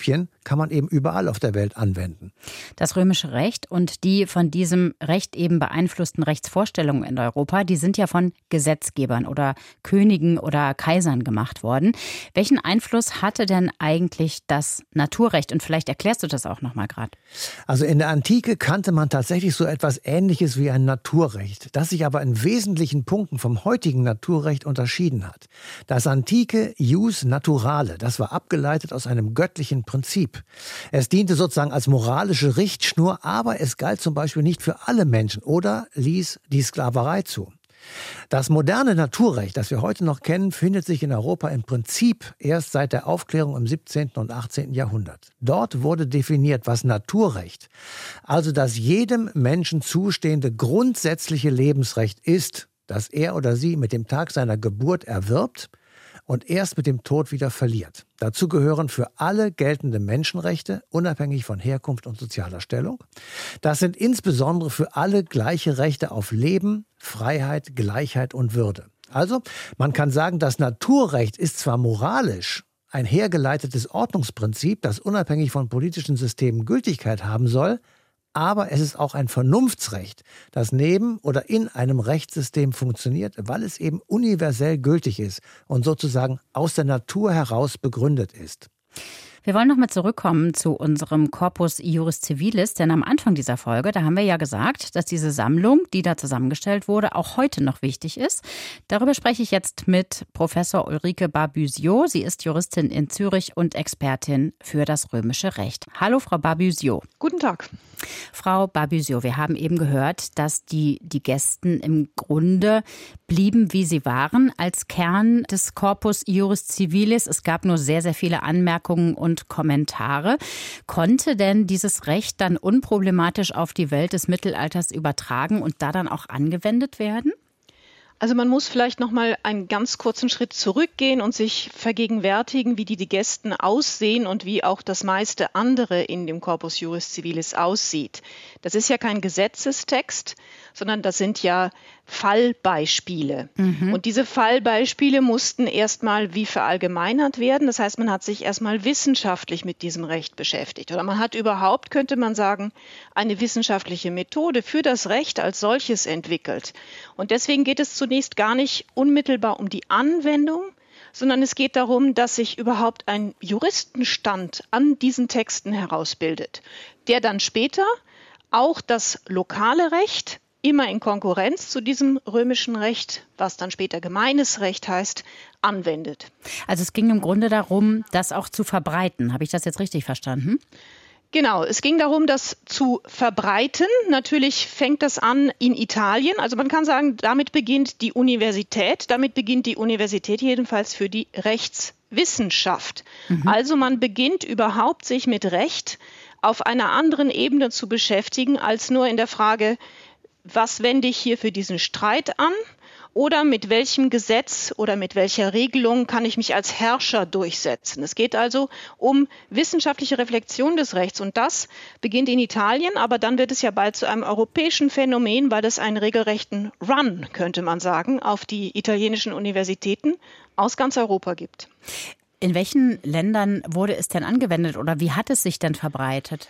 kann man eben überall auf der Welt anwenden. Das römische Recht und die von diesem Recht eben beeinflussten Rechtsvorstellungen in Europa, die sind ja von Gesetzgebern oder Königen oder Kaisern gemacht worden. Welchen Einfluss hatte denn eigentlich das Naturrecht? Und vielleicht erklärst du das auch noch mal gerade. Also in der Antike kannte man tatsächlich so etwas Ähnliches wie ein Naturrecht, das sich aber in wesentlichen Punkten vom heutigen Naturrecht unterschieden hat. Das antike Jus naturale, das war abgeleitet aus einem göttlichen Prinzip. Es diente sozusagen als moralische Richtschnur, aber es galt zum Beispiel nicht für alle Menschen oder ließ die Sklaverei zu. Das moderne Naturrecht, das wir heute noch kennen, findet sich in Europa im Prinzip erst seit der Aufklärung im 17. und 18. Jahrhundert. Dort wurde definiert, was Naturrecht, also das jedem Menschen zustehende grundsätzliche Lebensrecht ist, das er oder sie mit dem Tag seiner Geburt erwirbt und erst mit dem Tod wieder verliert. Dazu gehören für alle geltende Menschenrechte, unabhängig von Herkunft und sozialer Stellung. Das sind insbesondere für alle gleiche Rechte auf Leben, Freiheit, Gleichheit und Würde. Also, man kann sagen, das Naturrecht ist zwar moralisch ein hergeleitetes Ordnungsprinzip, das unabhängig von politischen Systemen Gültigkeit haben soll, aber es ist auch ein Vernunftsrecht, das neben oder in einem Rechtssystem funktioniert, weil es eben universell gültig ist und sozusagen aus der Natur heraus begründet ist. Wir wollen nochmal zurückkommen zu unserem Corpus Iuris Civilis, denn am Anfang dieser Folge, da haben wir ja gesagt, dass diese Sammlung, die da zusammengestellt wurde, auch heute noch wichtig ist. Darüber spreche ich jetzt mit Professor Ulrike Barbusio. Sie ist Juristin in Zürich und Expertin für das römische Recht. Hallo, Frau Barbusio. Guten Tag. Frau Barbusio, wir haben eben gehört, dass die Gesten im Grunde blieben, wie sie waren, als Kern des Corpus Iuris Civilis. Es gab nur sehr, sehr viele Anmerkungen und Kommentare. Konnte denn dieses Recht dann unproblematisch auf die Welt des Mittelalters übertragen und da dann auch angewendet werden? Also man muss vielleicht noch mal einen ganz kurzen Schritt zurückgehen und sich vergegenwärtigen, wie die Gesten aussehen und wie auch das meiste andere in dem Corpus Iuris Civilis aussieht. Das ist ja kein Gesetzestext, sondern das sind ja Fallbeispiele. Und diese Fallbeispiele mussten erstmal wie verallgemeinert werden. Das heißt, man hat sich erstmal wissenschaftlich mit diesem Recht beschäftigt. Oder man hat überhaupt, könnte man sagen, eine wissenschaftliche Methode für das Recht als solches entwickelt. Und deswegen geht es zunächst gar nicht unmittelbar um die Anwendung, sondern es geht darum, dass sich überhaupt ein Juristenstand an diesen Texten herausbildet, der dann später auch das lokale Recht immer in Konkurrenz zu diesem römischen Recht, was dann später gemeines Recht heißt, anwendet. Also es ging im Grunde darum, das auch zu verbreiten. Habe ich das jetzt richtig verstanden? Genau, es ging darum, das zu verbreiten. Natürlich fängt das an in Italien. Also man kann sagen, damit beginnt die Universität. Damit beginnt die Universität jedenfalls für die Rechtswissenschaft. Also man beginnt überhaupt, sich mit Recht auf einer anderen Ebene zu beschäftigen, als nur in der Frage, was wende ich hier für diesen Streit an? Oder mit welchem Gesetz oder mit welcher Regelung kann ich mich als Herrscher durchsetzen? Es geht also um wissenschaftliche Reflexion des Rechts. Und das beginnt in Italien, aber dann wird es ja bald zu einem europäischen Phänomen, weil es einen regelrechten Run, könnte man sagen, auf die italienischen Universitäten aus ganz Europa gibt. In welchen Ländern wurde es denn angewendet oder wie hat es sich denn verbreitet?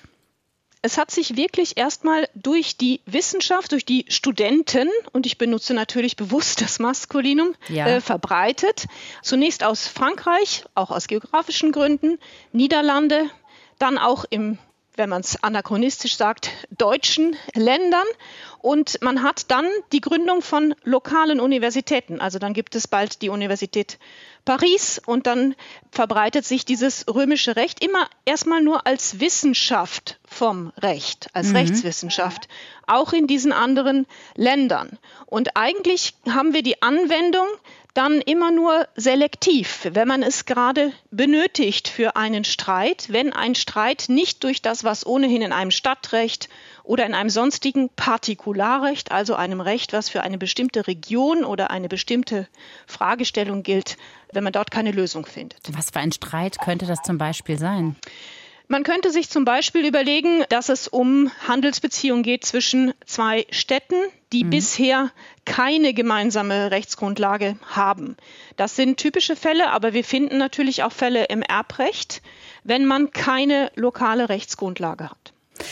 Es hat sich wirklich erstmal durch die Wissenschaft, durch die Studenten, und ich benutze natürlich bewusst das Maskulinum, verbreitet. Zunächst aus Frankreich, auch aus geografischen Gründen, Niederlande, dann auch im, wenn man es anachronistisch sagt, deutschen Ländern. Und man hat dann die Gründung von lokalen Universitäten. Also dann gibt es bald die Universität Paris und dann verbreitet sich dieses römische Recht immer erstmal nur als Wissenschaft vom Recht, als Rechtswissenschaft, auch in diesen anderen Ländern. Und eigentlich haben wir die Anwendung dann immer nur selektiv, wenn man es gerade benötigt für einen Streit, wenn ein Streit nicht durch das, was ohnehin in einem Stadtrecht oder in einem sonstigen Partikularrecht, also einem Recht, was für eine bestimmte Region oder eine bestimmte Fragestellung gilt, wenn man dort keine Lösung findet. Was für ein Streit könnte das zum Beispiel sein? Man könnte sich zum Beispiel überlegen, dass es um Handelsbeziehungen geht zwischen zwei Städten, die bisher keine gemeinsame Rechtsgrundlage haben. Das sind typische Fälle, aber wir finden natürlich auch Fälle im Erbrecht. wenn man keine lokale Rechtsgrundlage hat.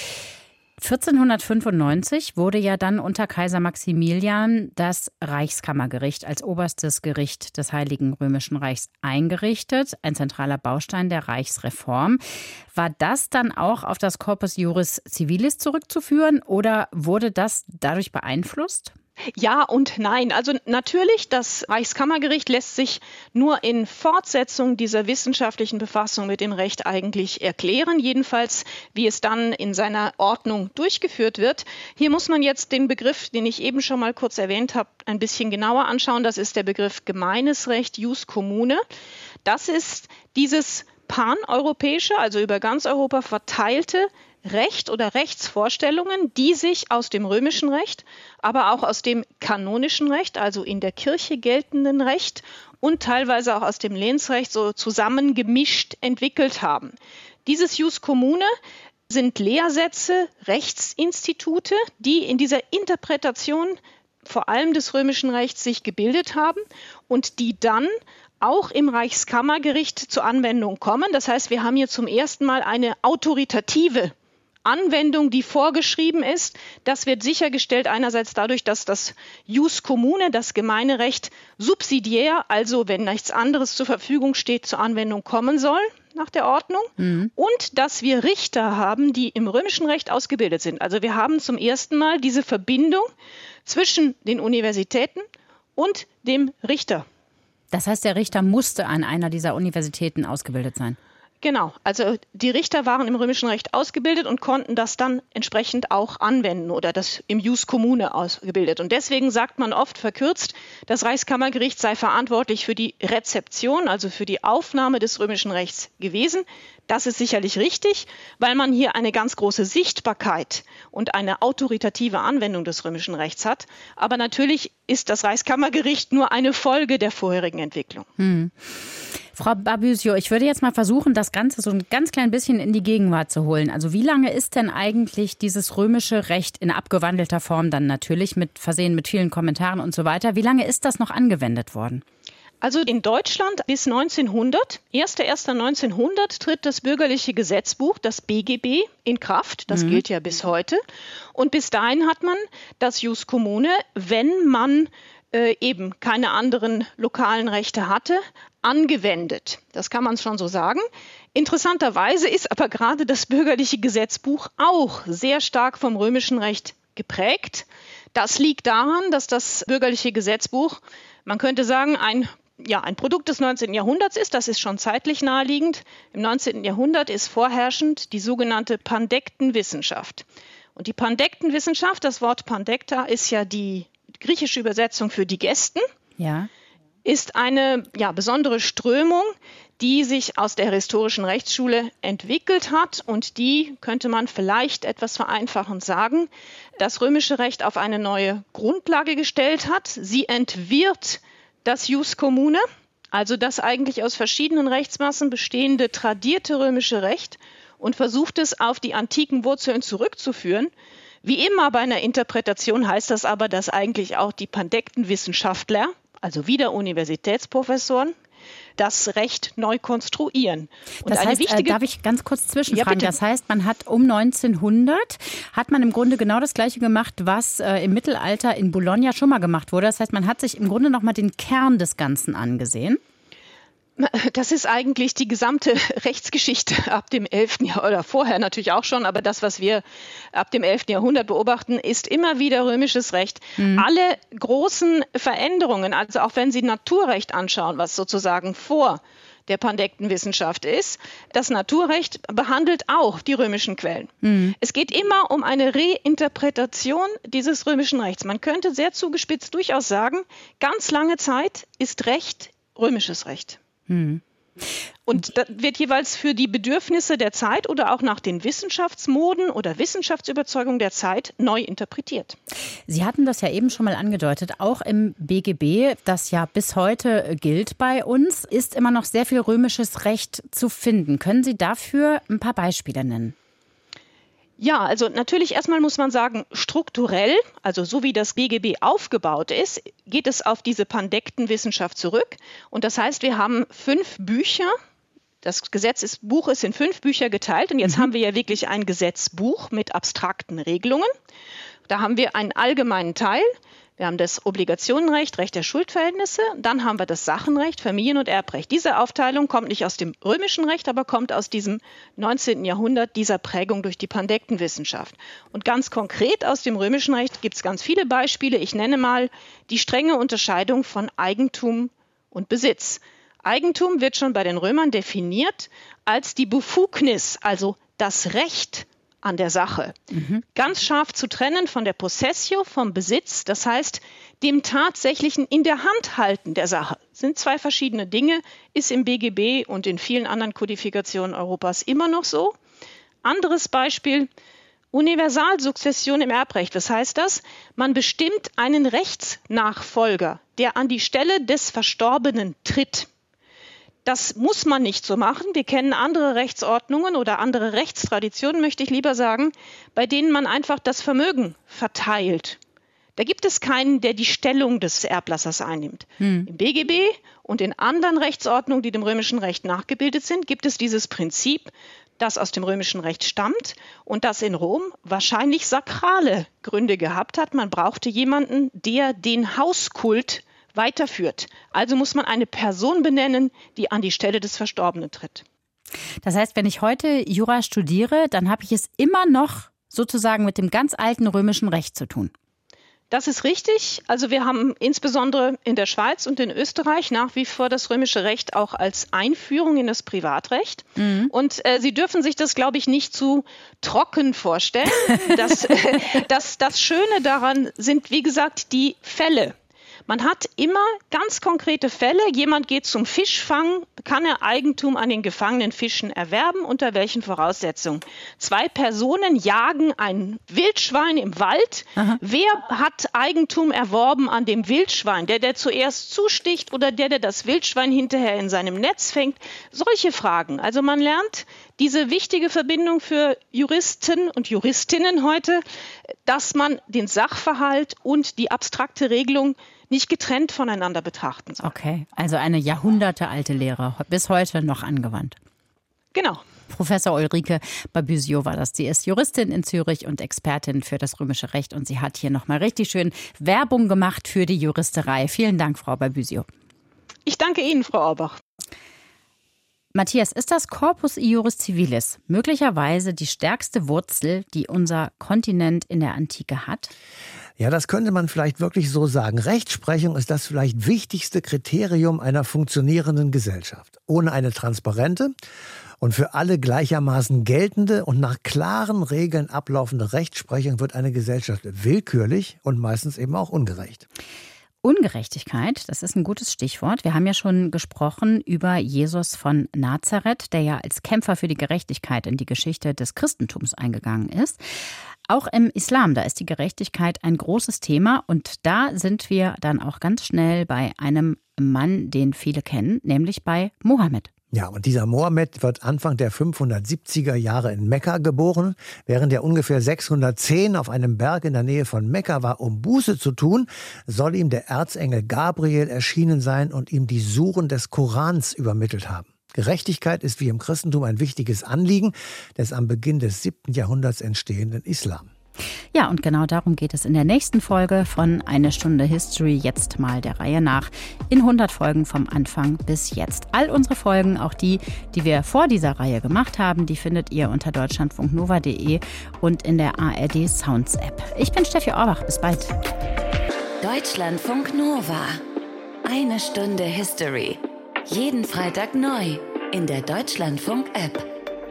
1495 wurde ja dann unter Kaiser Maximilian das Reichskammergericht als oberstes Gericht des Heiligen Römischen Reichs eingerichtet, ein zentraler Baustein der Reichsreform. War das dann auch auf das Corpus Juris Civilis zurückzuführen oder wurde das dadurch beeinflusst? Ja und nein. Also natürlich, das Reichskammergericht lässt sich nur in Fortsetzung dieser wissenschaftlichen Befassung mit dem Recht eigentlich erklären, jedenfalls wie es dann in seiner Ordnung durchgeführt wird. Hier muss man jetzt den Begriff, den ich eben schon mal kurz erwähnt habe, ein bisschen genauer anschauen. Das ist der Begriff gemeines Recht, Jus commune. Das ist dieses paneuropäische, also über ganz Europa verteilte Recht oder Rechtsvorstellungen, die sich aus dem römischen Recht, aber auch aus dem kanonischen Recht, also in der Kirche geltenden Recht und teilweise auch aus dem Lehnsrecht so zusammengemischt entwickelt haben. Dieses Jus commune sind Lehrsätze, Rechtsinstitute, die in dieser Interpretation vor allem des römischen Rechts sich gebildet haben und die dann auch im Reichskammergericht zur Anwendung kommen. Das heißt, wir haben hier zum ersten Mal eine autoritative Anwendung, die vorgeschrieben ist. Das wird sichergestellt einerseits dadurch, dass das Jus commune, das gemeine Recht, subsidiär, also wenn nichts anderes zur Verfügung steht, zur Anwendung kommen soll nach der Ordnung. Und dass wir Richter haben, die im römischen Recht ausgebildet sind. Also wir haben zum ersten Mal diese Verbindung zwischen den Universitäten und dem Richter. Das heißt, der Richter musste an einer dieser Universitäten ausgebildet sein? Genau, also die Richter waren im römischen Recht ausgebildet und konnten das dann entsprechend auch anwenden oder das im Jus commune ausgebildet. Und deswegen sagt man oft verkürzt, das Reichskammergericht sei verantwortlich für die Rezeption, also für die Aufnahme des römischen Rechts gewesen. Das ist sicherlich richtig, weil man hier eine ganz große Sichtbarkeit und eine autoritative Anwendung des römischen Rechts hat. Aber natürlich ist das Reichskammergericht nur eine Folge der vorherigen Entwicklung. Frau Babusio, ich würde jetzt mal versuchen, das Ganze so ein ganz klein bisschen in die Gegenwart zu holen. Also wie lange ist denn eigentlich dieses römische Recht in abgewandelter Form dann natürlich versehen mit vielen Kommentaren und so weiter? Wie lange ist das noch angewendet worden? Also in Deutschland bis 1900, 1.1.1900 tritt das bürgerliche Gesetzbuch, das BGB, in Kraft. Das gilt ja bis heute. Und bis dahin hat man das Jus commune, wenn man eben keine anderen lokalen Rechte hatte, angewendet. Das kann man schon so sagen. Interessanterweise ist aber gerade das bürgerliche Gesetzbuch auch sehr stark vom römischen Recht geprägt. Das liegt daran, dass das bürgerliche Gesetzbuch, man könnte sagen, ein Produkt des 19. Jahrhunderts ist. Das ist schon zeitlich naheliegend. Im 19. Jahrhundert ist vorherrschend die sogenannte Pandektenwissenschaft. Und die Pandektenwissenschaft, das Wort Pandekta ist ja die griechische Übersetzung für die Gesten, ist eine besondere Strömung, die sich aus der historischen Rechtsschule entwickelt hat und die, könnte man vielleicht etwas vereinfachend sagen, das römische Recht auf eine neue Grundlage gestellt hat. Sie entwirrt das Jus commune, also das eigentlich aus verschiedenen Rechtsmassen bestehende tradierte römische Recht und versucht es auf die antiken Wurzeln zurückzuführen. Wie immer bei einer Interpretation heißt das aber, dass eigentlich auch die Pandektenwissenschaftler, also wieder Universitätsprofessoren, das Recht neu konstruieren. Und das heißt, darf ich ganz kurz zwischenfragen? Ja, das heißt, man hat um 1900, hat man im Grunde genau das Gleiche gemacht, was im Mittelalter in Bologna schon mal gemacht wurde. Das heißt, man hat sich im Grunde nochmal den Kern des Ganzen angesehen. Das ist eigentlich die gesamte Rechtsgeschichte ab dem 11. Jahrhundert, oder vorher natürlich auch schon, aber das, was wir ab dem 11. Jahrhundert beobachten, ist immer wieder römisches Recht. Alle großen Veränderungen, also auch wenn Sie Naturrecht anschauen, was sozusagen vor der Pandektenwissenschaft ist, das Naturrecht behandelt auch die römischen Quellen. Es geht immer um eine Reinterpretation dieses römischen Rechts. Man könnte sehr zugespitzt durchaus sagen, ganz lange Zeit ist Recht römisches Recht. Und das wird jeweils für die Bedürfnisse der Zeit oder auch nach den Wissenschaftsmoden oder Wissenschaftsüberzeugungen der Zeit neu interpretiert. Sie hatten das ja eben schon mal angedeutet, auch im BGB, das ja bis heute gilt bei uns, ist immer noch sehr viel römisches Recht zu finden. Können Sie dafür ein paar Beispiele nennen? Ja, also natürlich erstmal muss man sagen, strukturell, also so wie das BGB aufgebaut ist, geht es auf diese Pandektenwissenschaft zurück. Und das heißt, wir haben 5 Bücher Das Gesetzesbuch ist in 5 Bücher geteilt und jetzt haben wir ja wirklich ein Gesetzbuch mit abstrakten Regelungen. Da haben wir einen allgemeinen Teil. Wir haben das Obligationenrecht, Recht der Schuldverhältnisse. Dann haben wir das Sachenrecht, Familien- und Erbrecht. Diese Aufteilung kommt nicht aus dem römischen Recht, aber kommt aus diesem 19. Jahrhundert, dieser Prägung durch die Pandektenwissenschaft. Und ganz konkret aus dem römischen Recht gibt es ganz viele Beispiele. Ich nenne mal die strenge Unterscheidung von Eigentum und Besitz. Eigentum wird schon bei den Römern definiert als die Befugnis, also das Recht an der Sache. Ganz scharf zu trennen von der Possessio, vom Besitz, das heißt dem tatsächlichen in der Hand halten der Sache. Das sind 2 verschiedene Dinge, ist im BGB und in vielen anderen Kodifikationen Europas immer noch so. Anderes Beispiel, Universalsukzession im Erbrecht. Was heißt das? Man bestimmt einen Rechtsnachfolger, der an die Stelle des Verstorbenen tritt. Das muss man nicht so machen. Wir kennen andere Rechtsordnungen oder andere Rechtstraditionen, möchte ich lieber sagen, bei denen man einfach das Vermögen verteilt. Da gibt es keinen, der die Stellung des Erblassers einnimmt. Im BGB und in anderen Rechtsordnungen, die dem römischen Recht nachgebildet sind, gibt es dieses Prinzip, das aus dem römischen Recht stammt und das in Rom wahrscheinlich sakrale Gründe gehabt hat. Man brauchte jemanden, der den Hauskult weiterführt. Also muss man eine Person benennen, die an die Stelle des Verstorbenen tritt. Das heißt, wenn ich heute Jura studiere, dann habe ich es immer noch sozusagen mit dem ganz alten römischen Recht zu tun. Das ist richtig. Also wir haben insbesondere in der Schweiz und in Österreich nach wie vor das römische Recht auch als Einführung in das Privatrecht. Und Sie dürfen sich das, glaube ich, nicht zu trocken vorstellen. Das Schöne daran sind, wie gesagt, die Fälle. Man hat immer ganz konkrete Fälle. Jemand geht zum Fischfang, kann er Eigentum an den gefangenen Fischen erwerben, unter welchen Voraussetzungen? 2 Personen jagen ein Wildschwein im Wald. Wer hat Eigentum erworben an dem Wildschwein? Der zuerst zusticht oder der das Wildschwein hinterher in seinem Netz fängt? Solche Fragen. Also man lernt diese wichtige Verbindung für Juristen und Juristinnen heute, dass man den Sachverhalt und die abstrakte Regelung nicht getrennt voneinander betrachten soll. Okay, also eine jahrhundertealte Lehre, bis heute noch angewandt. Genau. Professor Ulrike Babusio war das. Sie ist Juristin in Zürich und Expertin für das römische Recht. Und sie hat hier nochmal richtig schön Werbung gemacht für die Juristerei. Vielen Dank, Frau Babusio. Ich danke Ihnen, Frau Orbach. Matthias, ist das Corpus Iuris Civilis möglicherweise die stärkste Wurzel, die unser Kontinent in der Antike hat? Ja, das könnte man vielleicht wirklich so sagen. Rechtsprechung ist das vielleicht wichtigste Kriterium einer funktionierenden Gesellschaft. Ohne eine transparente und für alle gleichermaßen geltende und nach klaren Regeln ablaufende Rechtsprechung wird eine Gesellschaft willkürlich und meistens eben auch ungerecht. Ungerechtigkeit, das ist ein gutes Stichwort. Wir haben ja schon gesprochen über Jesus von Nazareth, der ja als Kämpfer für die Gerechtigkeit in die Geschichte des Christentums eingegangen ist. Auch im Islam, da ist die Gerechtigkeit ein großes Thema und da sind wir dann auch ganz schnell bei einem Mann, den viele kennen, nämlich bei Mohammed. Ja, und dieser Mohammed wird Anfang der 570er Jahre in Mekka geboren. Während er ungefähr 610 auf einem Berg in der Nähe von Mekka war, um Buße zu tun, soll ihm der Erzengel Gabriel erschienen sein und ihm die Suren des Korans übermittelt haben. Gerechtigkeit ist wie im Christentum ein wichtiges Anliegen des am Beginn des 7. Jahrhunderts entstehenden Islam. Ja, und genau darum geht es in der nächsten Folge von Eine Stunde History, jetzt mal der Reihe nach, in 100 Folgen vom Anfang bis jetzt. All unsere Folgen, auch die wir vor dieser Reihe gemacht haben, die findet ihr unter deutschlandfunknova.de und in der ARD Sounds App. Ich bin Steffi Orbach, bis bald. Deutschlandfunk Nova. Eine Stunde History. Jeden Freitag neu in der Deutschlandfunk App.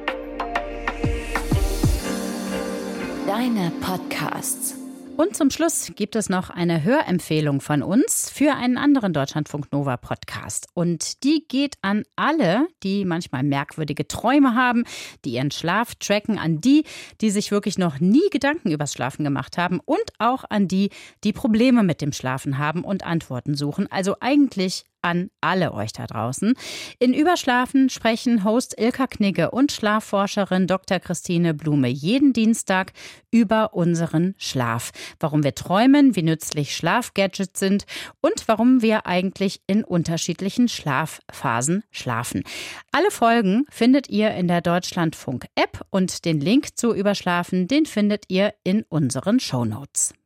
Deine Podcasts. Und zum Schluss gibt es noch eine Hörempfehlung von uns für einen anderen Deutschlandfunk Nova Podcast. Und die geht an alle, die manchmal merkwürdige Träume haben, die ihren Schlaf tracken, an die sich wirklich noch nie Gedanken übers Schlafen gemacht haben und auch an die Probleme mit dem Schlafen haben und Antworten suchen. Also eigentlich an alle euch da draußen. In Überschlafen sprechen Host Ilka Knigge und Schlafforscherin Dr. Christine Blume jeden Dienstag über unseren Schlaf. Warum wir träumen, wie nützlich Schlafgadgets sind und warum wir eigentlich in unterschiedlichen Schlafphasen schlafen. Alle Folgen findet ihr in der Deutschlandfunk-App und den Link zu Überschlafen, den findet ihr in unseren Shownotes.